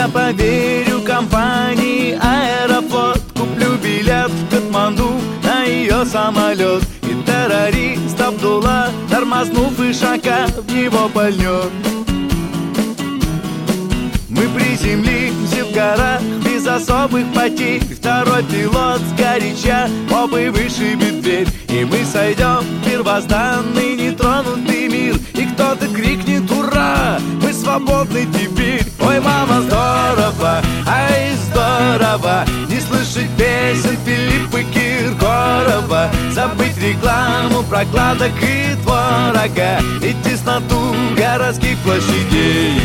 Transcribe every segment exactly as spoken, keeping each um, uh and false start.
Я поверю компании Аэрофлот, куплю билет в Катманду на ее самолет, и террорист Абдулла, тормознув Ишака, в него пальнет. Мы приземлимся в горах без особых потерь. Второй пилот сгоряча опой вышибет дверь, и мы сойдем в первозданный нетронутый мир. И кто-то крикнет: ура! Мы свободны теперь. Ой, мама, здорово, ай, здорово, не слышать песен Филиппа Киркорова, забыть рекламу прокладок и творога, и тесноту городских площадей.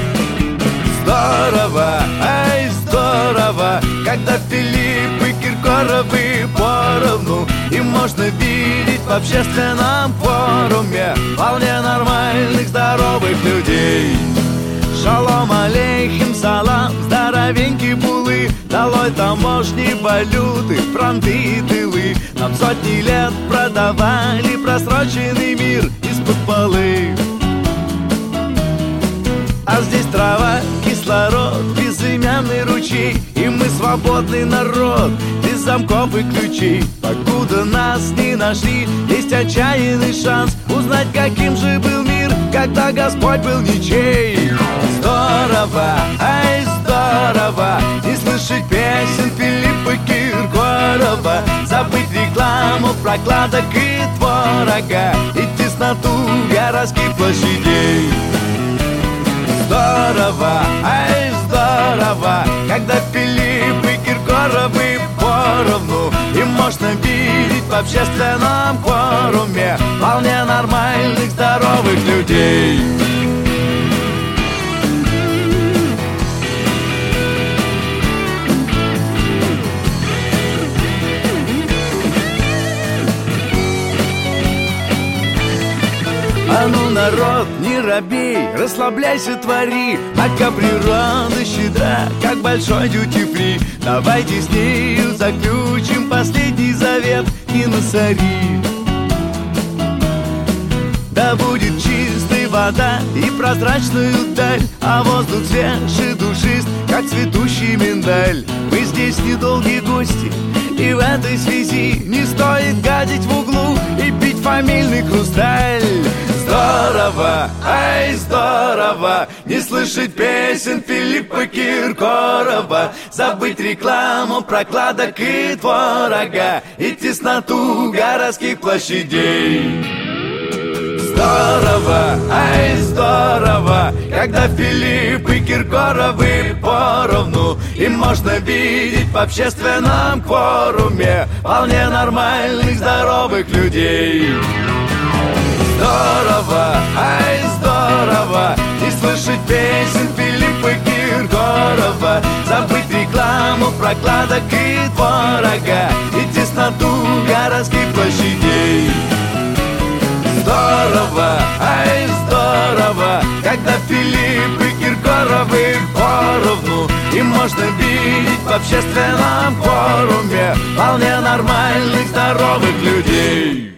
Здорово, ай, здорово, когда Филипп и Киркоровы поровну, и можно видеть в общественном форуме вполне нормальных, здоровых людей. Шалом алейхим, салам, здоровенькие булы, долой таможни, валюты, фронты и тылы. Нам сотни лет продавали просроченный мир из-под полы. А здесь трава, кислород, безымянный ручей, и мы свободный народ, без замков и ключей. Покуда нас не нашли, есть отчаянный шанс узнать, каким же был мир, когда Господь был ничей. Здорово, ай, здорово, не слышать песен Филиппа Киркорова, забыть рекламу прокладок и творога, и тесноту городских площадей. Здорово, ай, здорово, когда Филипп и Киркоровы поровну, и можно видеть в общественном форуме вполне нормальных, здоровых людей. А ну, народ, не робей, расслабляйся, твори, пока природа щедра, как большой дьюти-фри. Давайте с нею заключим последний завет и насори. Да будет чистой вода и прозрачную даль, а воздух свеж и душист, как цветущий миндаль. Мы здесь недолгие гости, и в этой связи не стоит гадить в углу и пить фамильный хрусталь. Здорово, ай, здорово, не слышать песен Филиппа Киркорова, забыть рекламу прокладок и творога, и тесноту городских площадей. Здорово, ай, здорово, когда Филипп и Киркоровы поровну, и можно видеть в общественном форуме вполне нормальных, здоровых людей. Здорово, ай, здорово, не слышать песен Филиппа Киркорова, забыть рекламу прокладок и творога, и тесноту городских площадей. Здорово, ай, здорово, когда Филипп и Киркоровы поровну, и можно видеть в общественном форуме вполне нормальных, здоровых людей.